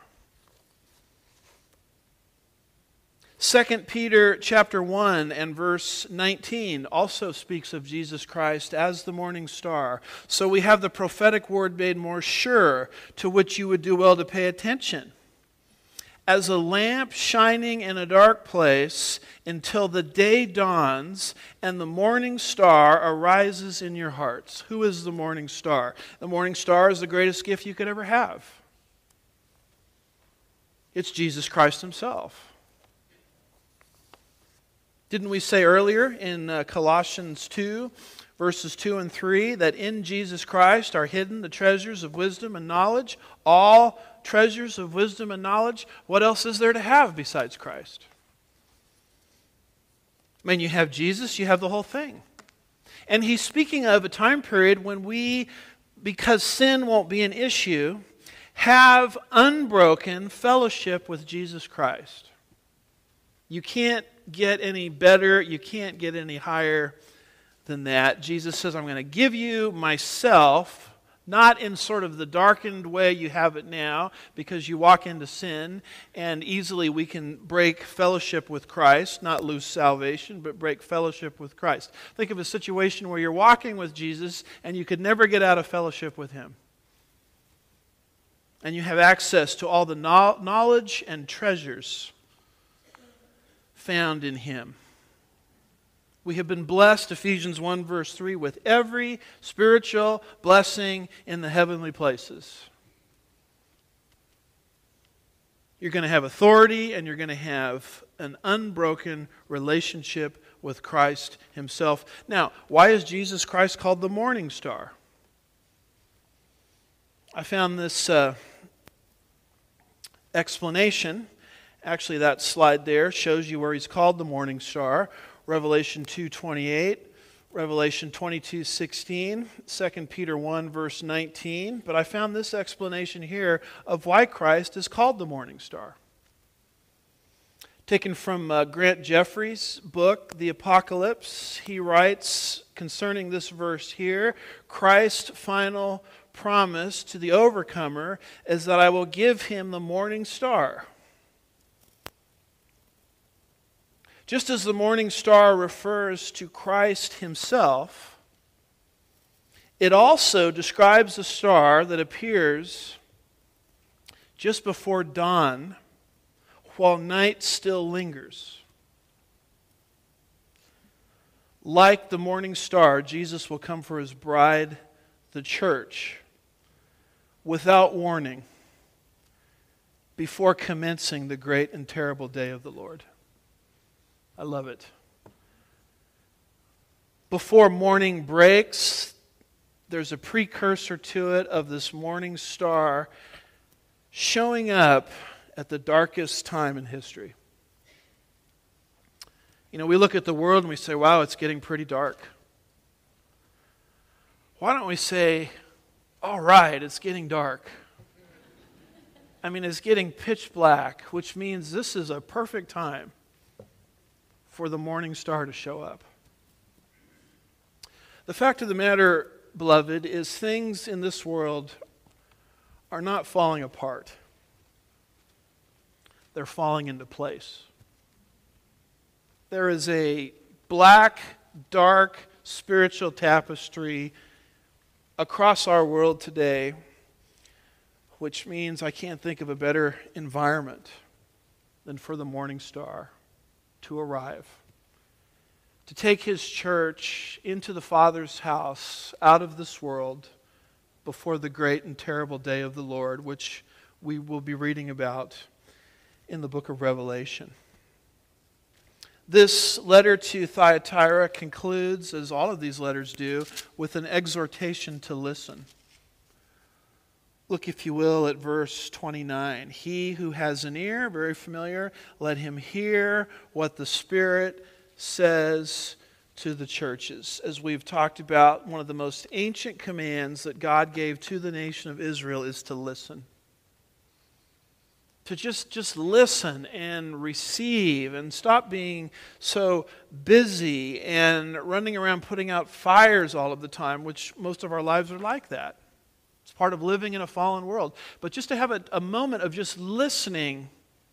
Second Peter chapter one and verse nineteen also speaks of Jesus Christ as the morning star. So we have the prophetic word made more sure, to which you would do well to pay attention. As a lamp shining in a dark place until the day dawns and the morning star arises in your hearts. Who is the morning star? The morning star is the greatest gift you could ever have. It's Jesus Christ Himself. Didn't we say earlier in uh, Colossians two, verses two and three, that in Jesus Christ are hidden the treasures of wisdom and knowledge? All treasures of wisdom and knowledge. What else is there to have besides Christ? I mean, you have Jesus, you have the whole thing. And he's speaking of a time period when we, because sin won't be an issue, have unbroken fellowship with Jesus Christ. You can't get any better, you can't get any higher than that. Jesus says, I'm going to give you myself, not in sort of the darkened way you have it now, because you walk into sin, and easily we can break fellowship with Christ, not lose salvation, but break fellowship with Christ. Think of a situation where you're walking with Jesus, and you could never get out of fellowship with Him. And you have access to all the knowledge and treasures found in Him. We have been blessed, Ephesians one verse three, with every spiritual blessing in the heavenly places. You're going to have authority, and you're going to have an unbroken relationship with Christ Himself. Now, why is Jesus Christ called the morning star? I found this uh, explanation. Actually, that slide there shows you where He's called the morning star. Revelation two twenty-eight, Revelation twenty-two sixteen, Second Peter one verse nineteen. But I found this explanation here of why Christ is called the morning star. Taken from uh, Grant Jeffrey's book, The Apocalypse, he writes concerning this verse here, Christ's final promise to the overcomer is that I will give him the morning star. Just as the morning star refers to Christ Himself, It also describes a star that appears just before dawn while night still lingers. Like the morning star, Jesus will come for his bride, the church, without warning, before commencing the great and terrible day of the Lord. I love it. Before morning breaks, there's a precursor to it of this morning star showing up at the darkest time in history. You know, we look at the world and we say, wow, it's getting pretty dark. Why don't we say, all right, it's getting dark. I mean, it's getting pitch black, which means this is a perfect time for the morning star to show up. The fact of the matter, beloved, is things in this world are not falling apart. They're falling into place. There is a black, dark, spiritual tapestry across our world today, which means I can't think of a better environment than for the morning star to arrive, to take his church into the Father's house, out of this world, before the great and terrible day of the Lord, which we will be reading about in the book of Revelation. This letter to Thyatira concludes, as all of these letters do, with an exhortation to listen. Look, if you will, at verse twenty-nine. He who has an ear, very familiar, let him hear what the Spirit says to the churches. As we've talked about, one of the most ancient commands that God gave to the nation of Israel is to listen. To just, just listen and receive and stop being so busy and running around putting out fires all of the time, which most of our lives are like that. It's part of living in a fallen world. But just to have a, a moment of just listening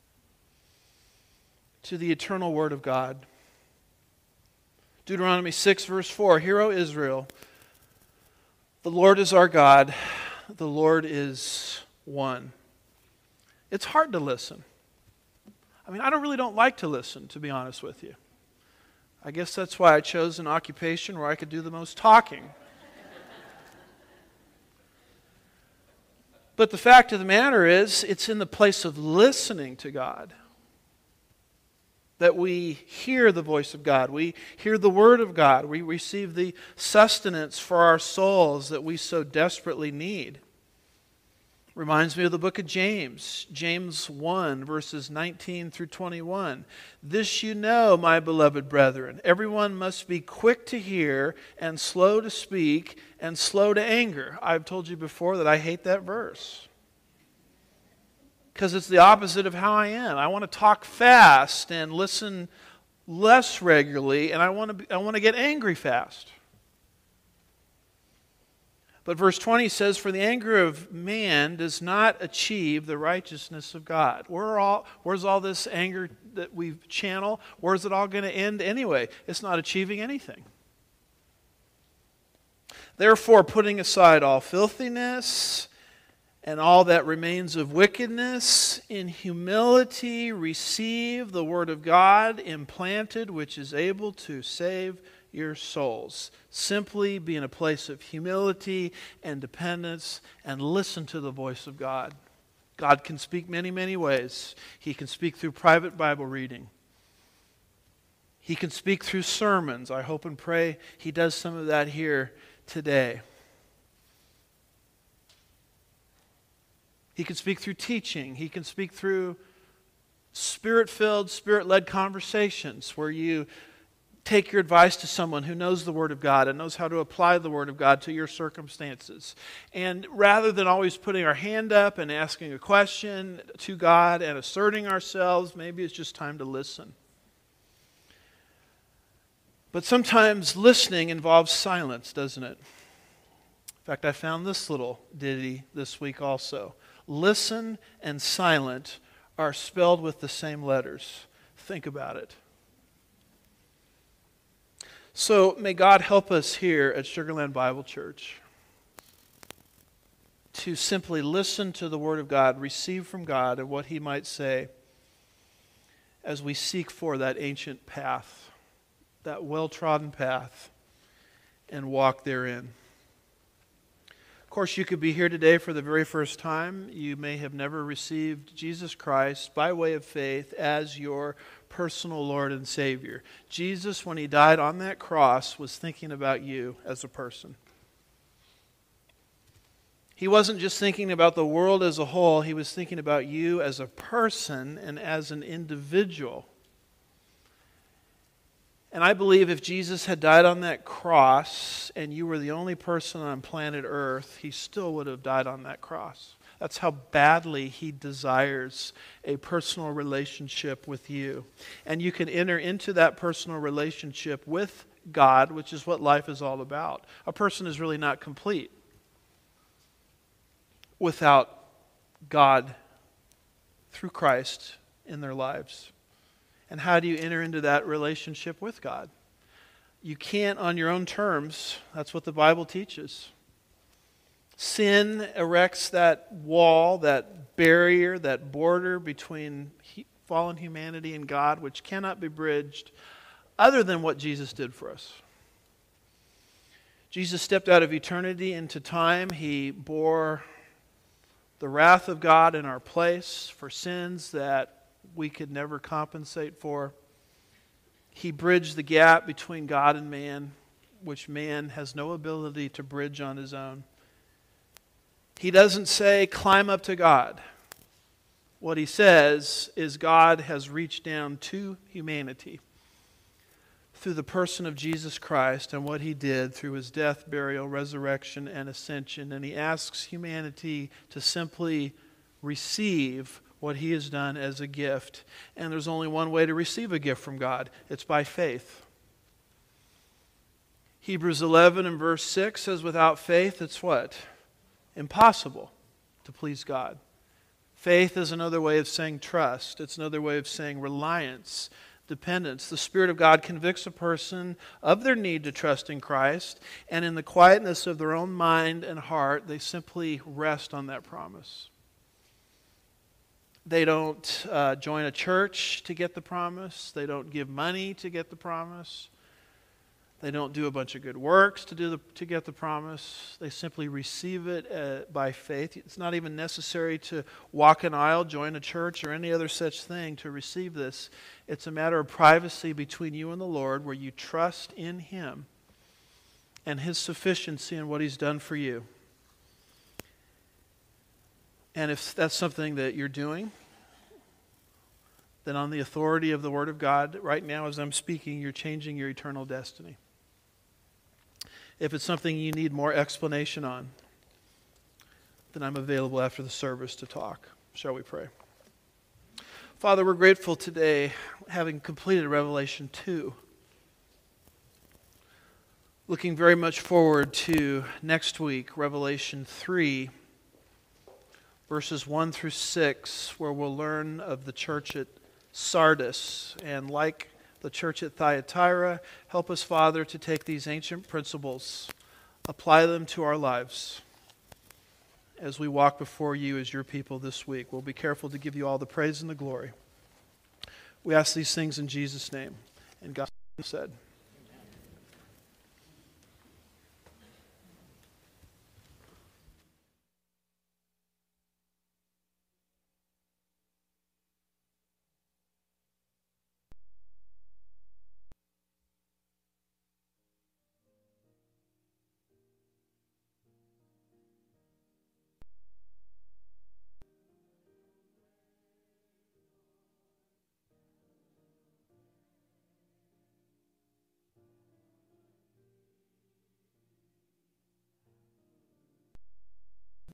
to the eternal Word of God. Deuteronomy six, verse four, Hear, O Israel, the Lord is our God, the Lord is one. It's hard to listen. I mean, I don't really don't like to listen, to be honest with you. I guess that's why I chose an occupation where I could do the most talking. But the fact of the matter is, it's in the place of listening to God that we hear the voice of God. We hear the Word of God. We receive the sustenance for our souls that we so desperately need. Reminds me of the book of James, James one, verses nineteen through twenty-one. This you know, my beloved brethren, everyone must be quick to hear and slow to speak and slow to anger. I've told you before that I hate that verse because it's the opposite of how I am. I want to talk fast and listen less regularly, and I want to be, I want to get angry fast. But verse twenty says, For the anger of man does not achieve the righteousness of God. Where all, where's all this anger that we channel? Where's it all going to end anyway? It's not achieving anything. Therefore, putting aside all filthiness and all that remains of wickedness, in humility receive the word of God implanted, which is able to save your souls. Simply be in a place of humility and dependence and listen to the voice of God. God can speak many, many ways. He can speak through private Bible reading. He can speak through sermons. I hope and pray He does some of that here today. He can speak through teaching. He can speak through Spirit-filled, Spirit-led conversations where you take your advice to someone who knows the Word of God and knows how to apply the Word of God to your circumstances. And rather than always putting our hand up and asking a question to God and asserting ourselves, maybe it's just time to listen. But sometimes listening involves silence, doesn't it? In fact, I found this little ditty this week also. Listen and silent are spelled with the same letters. Think about it. So may God help us here at Sugar Land Bible Church to simply listen to the Word of God, receive from God and what He might say as we seek for that ancient path, that well-trodden path, and walk therein. Of course, you could be here today for the very first time. You may have never received Jesus Christ by way of faith as your personal Lord and Savior. Jesus, when He died on that cross, was thinking about you as a person. He wasn't just thinking about the world as a whole. He was thinking about you as a person and as an individual. And I believe if Jesus had died on that cross and you were the only person on planet Earth, He still would have died on that cross. That's how badly He desires a personal relationship with you. And you can enter into that personal relationship with God, which is what life is all about. A person is really not complete without God through Christ in their lives. And how do you enter into that relationship with God? You can't on your own terms. That's what the Bible teaches. Sin erects that wall, that barrier, that border between fallen humanity and God, which cannot be bridged other than what Jesus did for us. Jesus stepped out of eternity into time. He bore the wrath of God in our place for sins that we could never compensate for. He bridged the gap between God and man, which man has no ability to bridge on his own. He doesn't say, climb up to God. What He says is God has reached down to humanity through the person of Jesus Christ and what He did through His death, burial, resurrection, and ascension. And He asks humanity to simply receive what He has done as a gift. And there's only one way to receive a gift from God. It's by faith. Hebrews eleven and verse six says, without faith, it's what? Impossible to please God. Faith is another way of saying trust. It's another way of saying reliance, dependence. The Spirit of God convicts a person of their need to trust in Christ, and in the quietness of their own mind and heart, they simply rest on that promise. They don't uh, join a church to get the promise. They don't give money to get the promise. They don't do a bunch of good works to do the, to get the promise. They simply receive it uh, by faith. It's not even necessary to walk an aisle, join a church, or any other such thing to receive this. It's a matter of privacy between you and the Lord, where you trust in Him and His sufficiency and what He's done for you. And if that's something that you're doing, then on the authority of the Word of God, right now as I'm speaking, you're changing your eternal destiny. If it's something you need more explanation on, then I'm available after the service to talk. Shall we pray? Father, we're grateful today, having completed Revelation two. Looking very much forward to next week, Revelation three, verses one through six, where we'll learn of the church at Sardis. And like the church at Thyatira, help us, Father, to take these ancient principles, apply them to our lives as we walk before You as Your people this week. We'll be careful to give You all the praise and the glory. We ask these things in Jesus' name. And God said,